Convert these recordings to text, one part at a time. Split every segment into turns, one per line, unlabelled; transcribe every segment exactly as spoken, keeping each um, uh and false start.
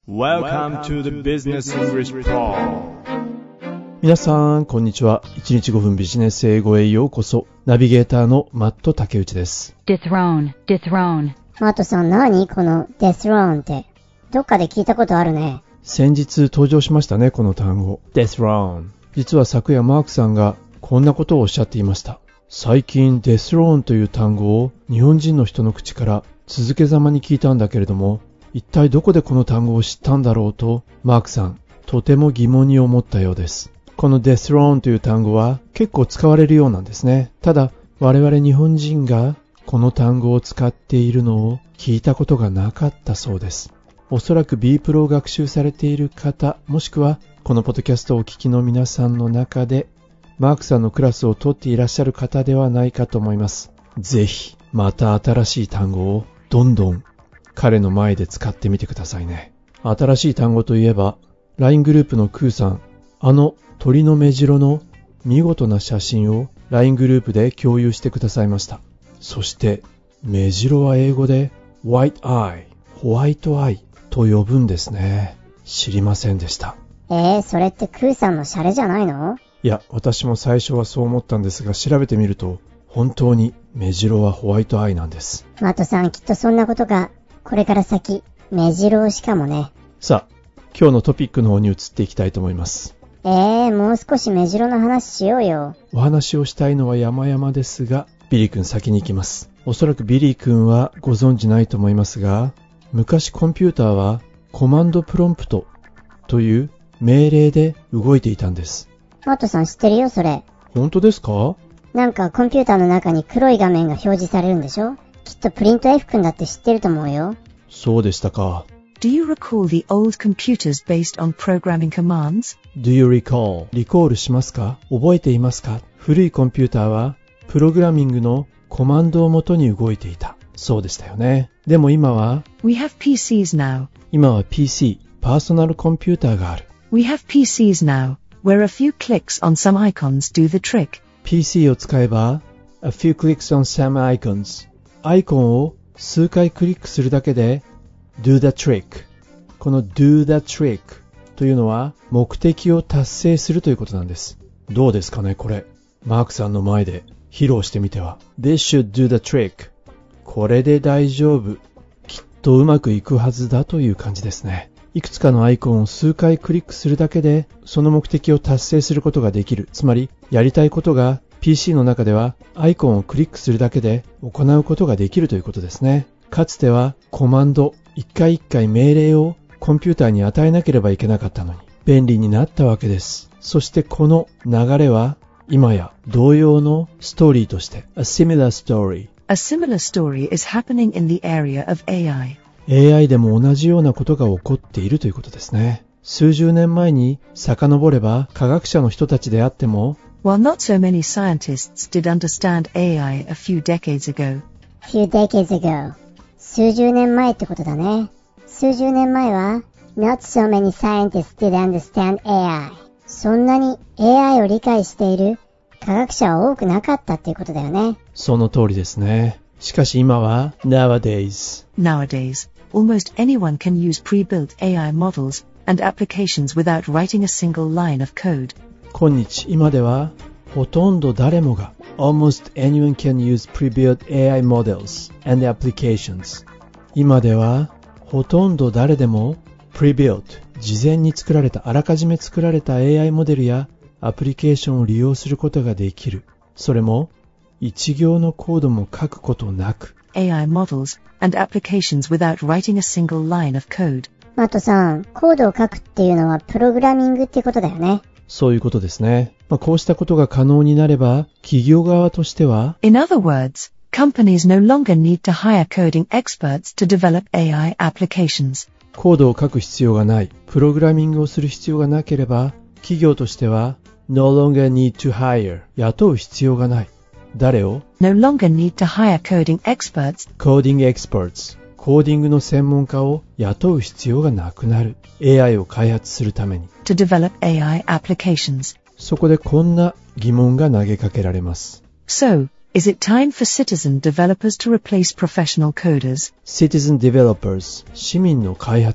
Welcome to the Business English Pro。
皆さんこんにちは。いちにちごふんビジネス英語へようこそ。ナビゲーターのマット竹内です。
Dethrone, dethrone。
マットさん、何この dethrone って。どっかで聞いたことあるね。
先日登場しましたね、この単語 dethrone。 実は昨夜マークさんがこんなことをおっしゃっていました。最近 dethrone という単語を日本人の人の口から続けざまに聞いたんだけれども、一体どこでこの単語を知ったんだろうとマークさんとても疑問に思ったようです。この dethrone という単語は結構使われるようなんですね。ただ我々日本人がこの単語を使っているのを聞いたことがなかったそうです。おそらく B プロを学習されている方、もしくはこのポッドキャストをお聞きの皆さんの中でマークさんのクラスを取っていらっしゃる方ではないかと思います。ぜひまた新しい単語をどんどん彼の前で使ってみてくださいね。新しい単語といえば ライン グループのクーさん、あの鳥の目白の見事な写真を ライン グループで共有してくださいました。そして目白は英語で White Eye、 ホワイトアイと呼ぶんですね。知りませんでした。
えー、それってクーさんのシャレじゃないの？
いや、私も最初はそう思ったんですが、調べてみると本当に目白はホワイトアイなんです。
マットさん、きっとそんなことがこれから先目白押しかもね。
さあ、今日のトピックの方に移っていきたいと思います。
えー、もう少し目白の話しようよ。
お話をしたいのは山々ですが、ビリー君先に行きます。おそらくビリー君はご存知ないと思いますが、昔コンピューターはコマンドプロンプトという命令で動いていたんです。
マットさん知ってるよ、それ。
本当ですか？
なんかコンピューターの中に黒い画面が表示されるんでしょ？きっとプリント F 君だって知ってると思うよ。
そうでしたか。
Do you recall the old computers based on programming commands?
Do you recall? リコールしますか？覚えていますか？古いコンピューターはプログラミングのコマンドをもとに動いていた。そうでしたよね。でも今は
We have P Cs now.
今は ピーシー、パーソナルコンピューターがある。
We have P Cs now, where a few clicks on some icons do the trick.
ピーシー を使えば A few clicks on some icons、 アイコンを数回クリックするだけで Do the trick。 この Do the trick というのは目的を達成するということなんです。どうですかね、これマークさんの前で披露してみては。 This should do the trick。 これで大丈夫、きっとうまくいくはずだという感じですね。いくつかのアイコンを数回クリックするだけでその目的を達成することができる。つまりやりたいことが ピーシー の中ではアイコンをクリックするだけで行うことができるということですね。かつてはコマンド、一回一回命令をコンピューターに与えなければいけなかったのに便利になったわけです。そしてこの流れは今や同様のストーリーとして A similar story。
A similar story is happening in the area of エーアイ。
エーアイ でも同じようなことが起こっているということですね。数十年前に遡れば科学者の人たちであっても
While not so many scientists did understand エーアイ a few decades ago.
few decades ago。 数十年前ってことだね。数十年前は Not so many scientists did understand エーアイ。 そんなに エーアイ を理解している科学者は多くなかったっていうことだよね。
その通りですね。しかし今は Nowadays
Nowadays, almost anyone can use pre-built エーアイ models and applications without writing a single line of code.
今日今ではほとんど誰もが Almost anyone can use pre-built エーアイ models and applications。 今ではほとんど誰でも pre-built 事前に作られたあらかじめ作られた エーアイ モデルやアプリケーションを利用することができる。それも一行のコードも書くことなく。
エーアイ models and applications without writing a single line of code。
マットさん、コードを書くっていうのはプログラミングってことだよね。
そういうことですね。まあ、こうしたことが可能になれば企業側としては
In other words, companies no longer need to hire coding experts to develop エーアイ applications。
コードを書く必要がない、プログラミングをする必要がなければ企業としては No longer need to hire 雇う必要がない。誰を
No longer need to hire coding experts
Coding experts コーディングの専門家を雇う必要がなくなる。 エーアイ を開発するために
to develop エーアイ applications。
そこでこんな疑問が投げかけられます。
So, is it time for citizen developers to replace professional coders?
Citizen developers 市民の開発者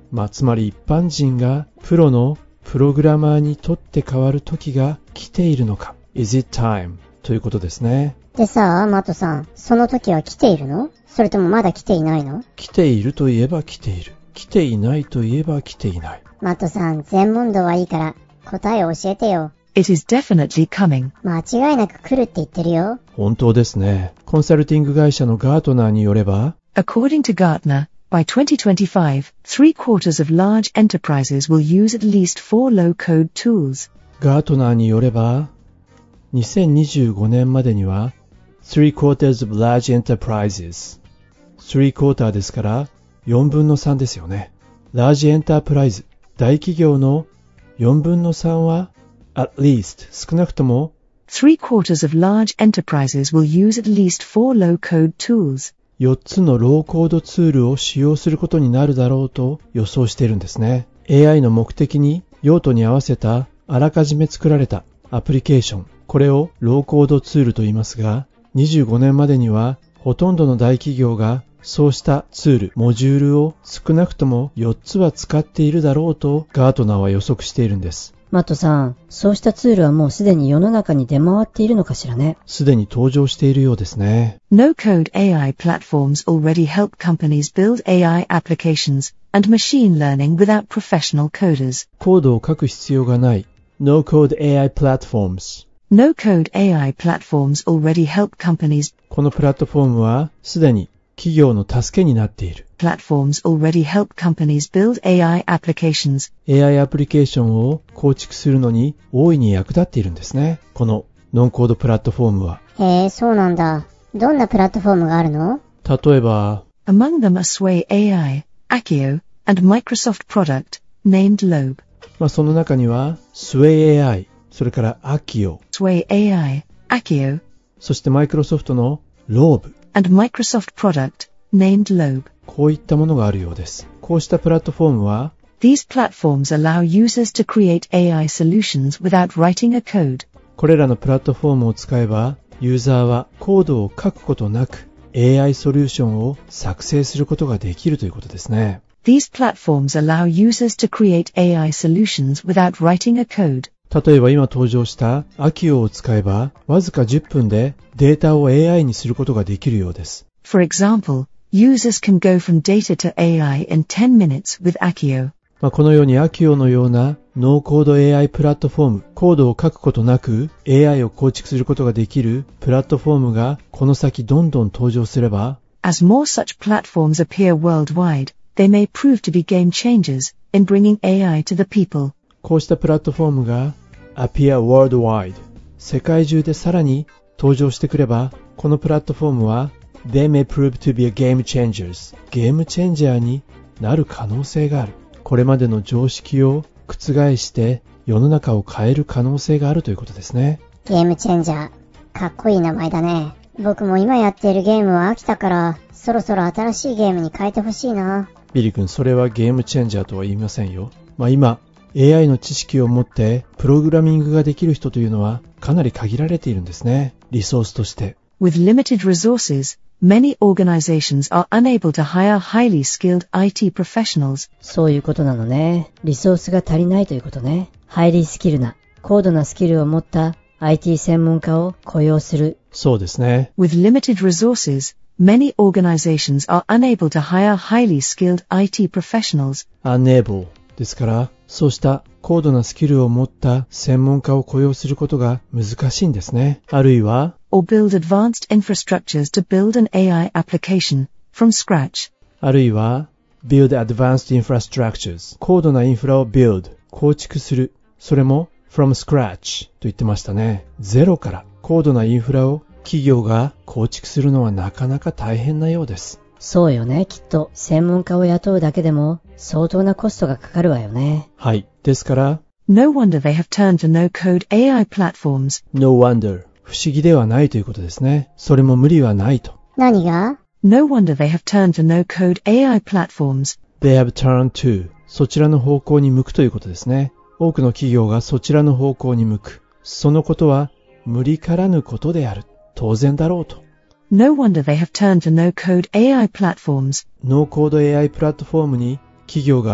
まあ、つまり一般人がプロのプログラマーにとって変わる時が来ているのか。Is it time? ということですね。
でさ、マットさん、その時は来ているの？それともまだ来ていないの？
来ているといえば来ている。来ていないといえば来ていない。
マットさん、全問答はいいから答えを教えてよ。
It is definitely coming.
間違いなく来るって言ってるよ。
本当ですね。コンサルティング会社のガートナーによれば、
According to Gartner, by twenty twenty-five, three quarters of large enterprises will use at least four low-code tools.
ガートナーによれば、にせんにじゅうごねんまでには three quarters of large enterprises three quarter ですからよんぶんのさんですよね。ラージエンタープライズ、大企業のよんぶんのさんは at least 少なくとも
Three quarters of large enterprises will use at least four low-code tools.
よっつのローコードツールを使用することになるだろうと予想しているんですね。エーアイ の目的に用途に合わせたあらかじめ作られたアプリケーション、これをローコードツールと言いますが、にじゅうごねんまでにはほとんどの大企業がそうしたツール、モジュールを少なくともよっつは使っているだろうとガートナーは予測しているんです。
マットさん、そうしたツールはもうすでに世の中に出回っているのかしらね。
すでに登場しているようですね。
No-code エーアイ platforms already help companies build エーアイ applications and machine learning without professional coders.
コードを書く必要がない No-code エーアイ platforms。
No-code エーアイ platforms already help companies.
このプラットフォームはすでに企業の助けになっている。
Platforms already help companies build エーアイ applications.
エーアイ アプリケーションを構築するのに大いに役立っているんですね。このノンコードプラットフォームは。
へえ、そうなんだ。どんなプラットフォームがあるの？
例えば、
Among them are Sway エーアイ, Accio, and Microsoft product named Lobe.
まあ、その中には Sway エーアイ、それから Accio、
Sway エーアイ, Accio,
そして Microsoft の Lobe
and Microsoft product named Lobe.
こういったものがあるようです。こうしたプラットフォームは
These platforms allow users to create エーアイ solutions without writing a code.
これらのプラットフォームを使えばユーザーはコードを書くことなく エーアイ ソリューションを作成することができるということですね。
These platforms allow users to create エーアイ solutions without writing a code.
例えば今登場したAccioを使えばわずかじゅっぷんでデータを エーアイ にすることができるようです。
For example, users can go from data to エーアイin ten minutes with Accio.
まあ、このように Accio のようなノーコード エーアイ プラットフォーム、コードを書くことなく エーアイ を構築することができるプラットフォームがこの先どんどん登場すれば、
As more such platforms appear worldwide, they may prove to be game changers in bringing エーアイ to the people.
こうしたプラットフォームが appear worldwide、世界中でさらに登場してくれば、このプラットフォームはThey may prove to be a game changers. ゲームチェンジャーになる可能性がある。これまでの常識を覆して世の中を変える可能性があるということですね。
ゲームチェンジャー。かっこいい名前だね。僕も今やっているゲームは飽きたから、そろそろ新しいゲームに変えてほしいな。
ビリ君、それはゲームチェンジャーとは言いませんよ。まあ今、エーアイ の知識を持ってプログラミングができる人というのはかなり限られているんですね。リソースとして。
With limited resources, many organizations are unable to hire highly skilled アイティー professionals.
そういうことなのね。リソースが足りないということね。ハイリースキルな、高度なスキルを持った アイティー 専門家を雇用する。
そうですね。
With limited resources, many organizations are unable to hire highly skilled アイティー professionals.
unable ですから、そうした高度なスキルを持った専門家を雇用することが難しいんですね。あるいは、
or build advanced infrastructures to build an エーアイ application from scratch.
あるいは build advanced infrastructures 高度なインフラを build 構築する。それも from scratch と言ってましたね。ゼロから高度なインフラを企業が構築するのはなかなか大変なようです。
そうよね。きっと専門家を雇うだけでも相当なコストがかかるわよね。
はい。ですから
No wonder they have turned to no-code エーアイ platforms.
No wonder不思議ではないということですね。それも無理はないと。
何が？
No wonder they have turned to no-code エーアイ platforms.
They have turned to そちらの方向に向くということですね。多くの企業がそちらの方向に向く。そのことは無理からぬことである。当然だろうと。
No wonder they have turned to no-code エーアイ platforms.
ノーコード エーアイ プラットフォームに企業が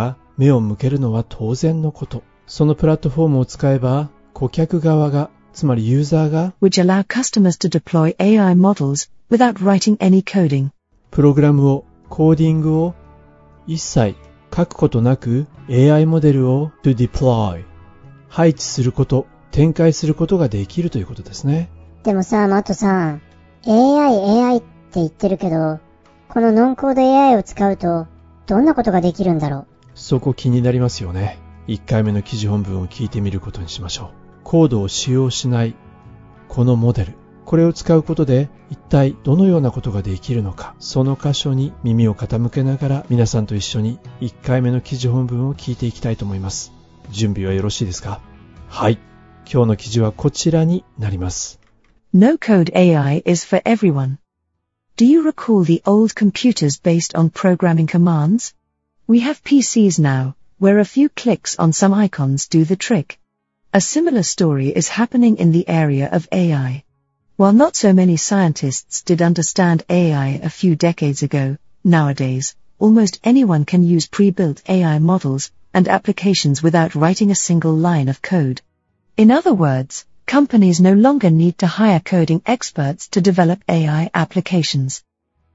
目を向けるのは当然のこと。そのプラットフォームを使えば、顧客側が、つまりユーザーが、
which allow customers to deploy エーアイ models without writing any coding.
プログラムを、コーディングを、一切書くことなく エーアイ モデルを to deploy、配置すること、展開することができるということですね。
でもさ、マットさん、エーアイ、エーアイって言ってるけど、このノンコード エーアイ を使うと、どんなことができるんだろう。
そこ気になりますよね。いっかいめの記事本文を聞いてみることにしましょう。コードを使用しない、このモデル。これを使うことで、一体どのようなことができるのか、その箇所に耳を傾けながら、皆さんと一緒にいっかいめの記事本文を聞いていきたいと思います。準備はよろしいですか？はい。今日の記事はこちらになります。
No-code エーアイ is for everyone. Do you recall the old computers based on programming commands? We have P Cs now, where a few clicks on some icons do the trick. A similar story is happening in the area of A I. While not so many scientists did understand A I a few decades ago, nowadays, almost anyone can use pre-built A I models and applications without writing a single line of code. In other words, companies no longer need to hire coding experts to develop A I applications.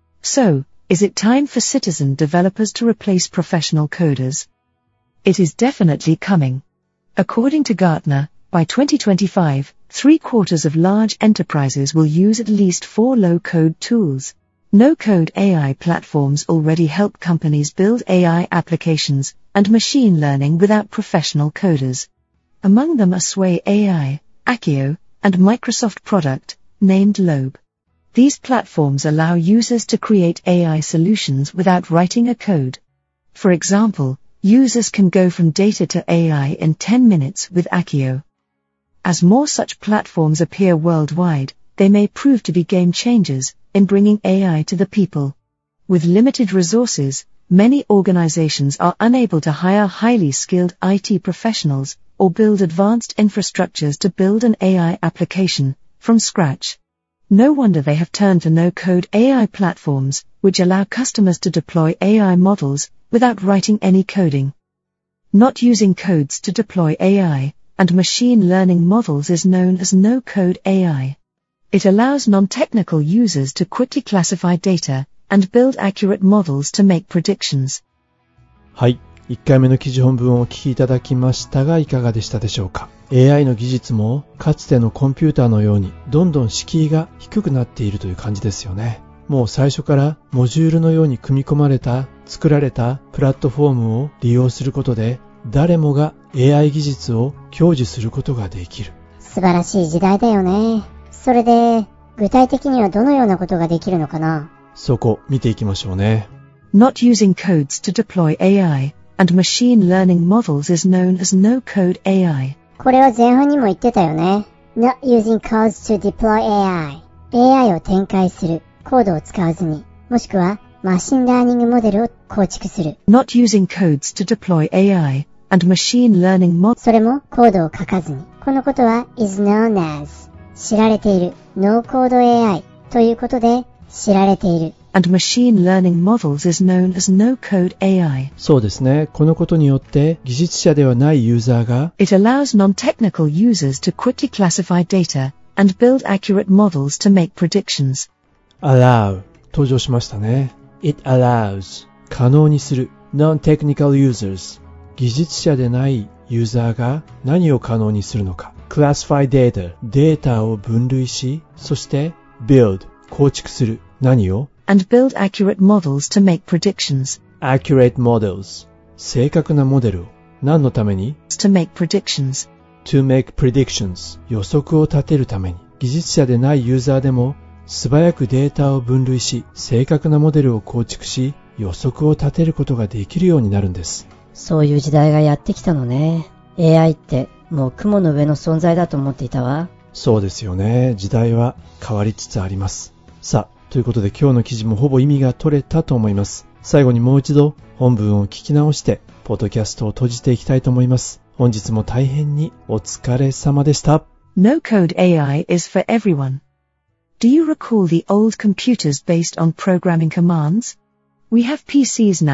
So, is it time for citizen developers to replace professional coders? It is definitely coming. According to Gartner, by twenty twenty-five, three-quarters of large enterprises will use at least four low-code tools. No-code A I platforms already help companies build A I applications and machine learning without professional coders. Among them are Sway A I, Accio, and Microsoft product, named Lobe. These platforms allow users to create A I solutions without writing a code. For example, users can go from data to A I in ten minutes with Accio. As more such platforms appear worldwide, they may prove to be game changers in bringing A I to the people. With limited resources, many organizations are unable to hire highly skilled I T professionals or build advanced infrastructures to build an A I application from scratch. No wonder they have turned to no-code A I platforms, which allow customers to deploy A I models without writing any coding. Not using codes to deploy A I and machine learning models is known as no-code A I. It allows non-technical users to quickly classify data and build accurate models to make predictions.
はい。いっかいめの記事本文をお聞きいただきましたがいかがでしたでしょうか。 エーアイ の技術もかつてのコンピューターのようにどんどん敷居が低くなっているという感じですよね。もう最初からモジュールのように組み込まれた作られたプラットフォームを利用することで誰もが エーアイ 技術を享受することができる。
素晴らしい時代だよね。それで具体的にはどのようなことができるのかな。
そこ見ていきましょうね。
Not using codes to deploy A I and machine learning models is known as no-code A I.
これは前半にも言ってたよね。Not using codes to deploy エーアイ。エーアイ を展開する。コードを使わずに、もしくはマシンラーニングモデルを構築する。
Not using codes to deploy A I and machine learning models.
それもコードを書かずに。このことは is known as 知られている。ノーコード エーアイ ということで知られている。
And machine learning models is known as no-code エーアイ.
そうですね。このことによって技術者ではないユーザーが
It allows non-technical users to quickly classify data and build accurate models to make predictions.
allow 登場しましたね。It allows 可能にする non-technical users 技術者でないユーザーが何を可能にするのか classify data データを分類しそして build 構築する何を
and build accurate models to make predictions.
accurate models 正確なモデルを何のために
to make predictions.
to make predictions 予測を立てるために技術者でないユーザーでも素早くデータを分類し正確なモデルを構築し予測を立てることができるようになるんです。
そういう時代がやってきたのね。 エーアイ ってもう雲の上の存在だと思っていたわ。
そうですよね。時代は変わりつつあります。さあということで今日の記事もほぼ意味が取れたと思います。最後にもう一度本文を聞き直してポッドキャストを閉じていきたいと思います。本日も大変にお疲れ様でした。
No-code エーアイ is for everyone. Do you recall the old computers based on programming commands? We have P Cs now,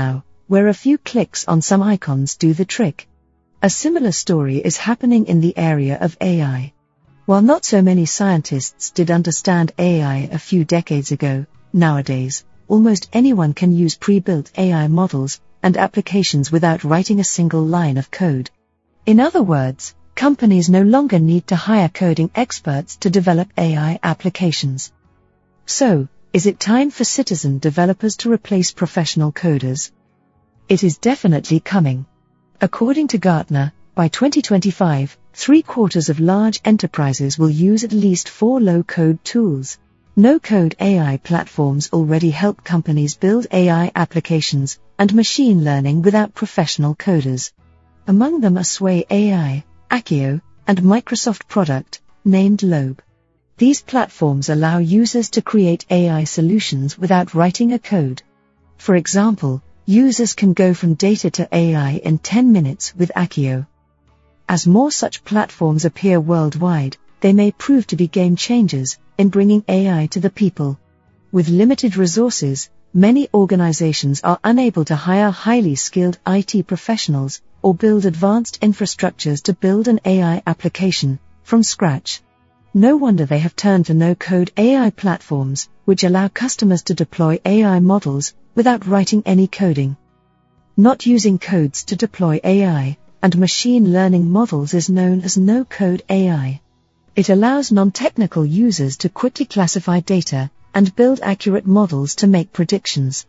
where a few clicks on some icons do the trick. A similar story is happening in the area of A I. While not so many scientists did understand A I a few decades ago, nowadays, almost anyone can use pre-built A I models and applications without writing a single line of code. In other words, companies no longer need to hire coding experts to develop A I applications. So, is it time for citizen developers to replace professional coders? It is definitely coming. According to Gartner, by twenty twenty-five, three-quarters of large enterprises will use at least four low-code tools. No-code A I platforms already help companies build A I applications and machine learning without professional coders. Among them are Sway A I, Accio, and Microsoft product, named Lobe. These platforms allow users to create A I solutions without writing a code. For example, users can go from data to A I in ten minutes with Accio. As more such platforms appear worldwide, they may prove to be game changers in bringing A I to the people. With limited resources, many organizations are unable to hire highly skilled I T professionals or build advanced infrastructures to build an A I application from scratch. No wonder they have turned to no-code A I platforms, which allow customers to deploy A I models without writing any coding. Not using codes to deploy A I and machine learning models is known as no-code A I. It allows non-technical users to quickly classify data and build accurate models to make predictions.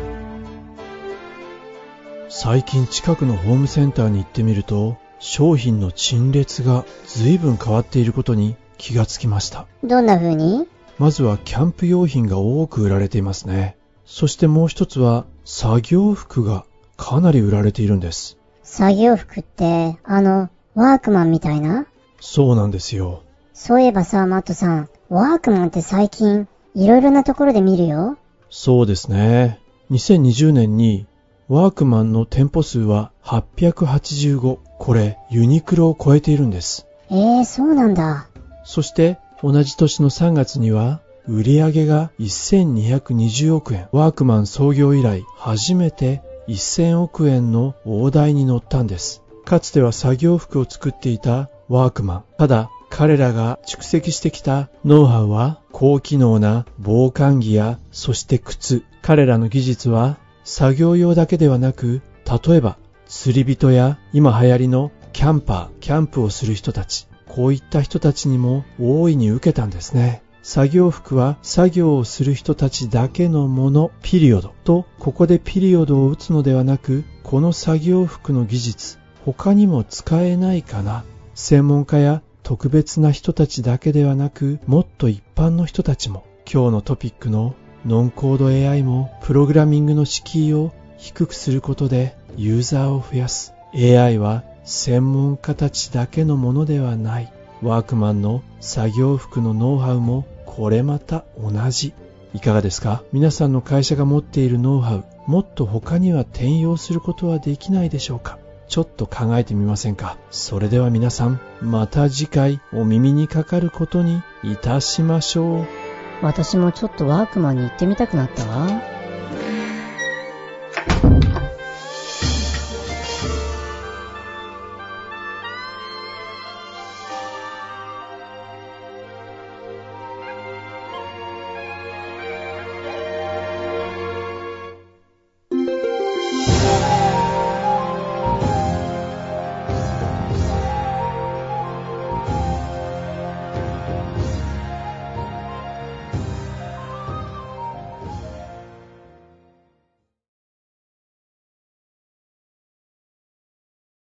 最近近くのホームセンターに行ってみると、商品の陳列が随分変わっていることに気がつきました。
どんな風に？
まずはキャンプ用品が多く売られていますね。そしてもう一つは作業服がかなり売られているんです。
作業服ってあのワークマンみたいな？
そうなんですよ。
そういえばさ、マットさん、ワークマンって最近いろいろなところで見るよ。
そうですね。にせんにじゅうねんにワークマンの店舗数ははっぴゃくはちじゅうご、これユニクロを超えているんです。
えー、そうなんだ。
そして同じ年のさんがつには売上がせんにひゃくにじゅうおくえん、ワークマン創業以来初めてせんおくえんの大台に乗ったんです。かつては作業服を作っていたワークマン。ただ彼らが蓄積してきたノウハウは高機能な防寒着やそして靴。彼らの技術は作業用だけではなく、例えば釣り人や今流行りのキャンパー、キャンプをする人たち、こういった人たちにも大いに受けたんですね。作業服は作業をする人たちだけのもの、ピリオドと、ここでピリオドを打つのではなく、この作業服の技術、他にも使えないかな。専門家や特別な人たちだけではなく、もっと一般の人たちも、今日のトピックのノンコード エーアイ もプログラミングの敷居を低くすることでユーザーを増やす。エーアイ は専門家たちだけのものではない。ワークマンの作業服のノウハウもこれまた同じ。いかがですか？皆さんの会社が持っているノウハウ、もっと他には転用することはできないでしょうか？ちょっと考えてみませんか？それでは皆さん、また次回お耳にかかることにいたしましょう。
私もちょっとワークマンに行ってみたくなったわ。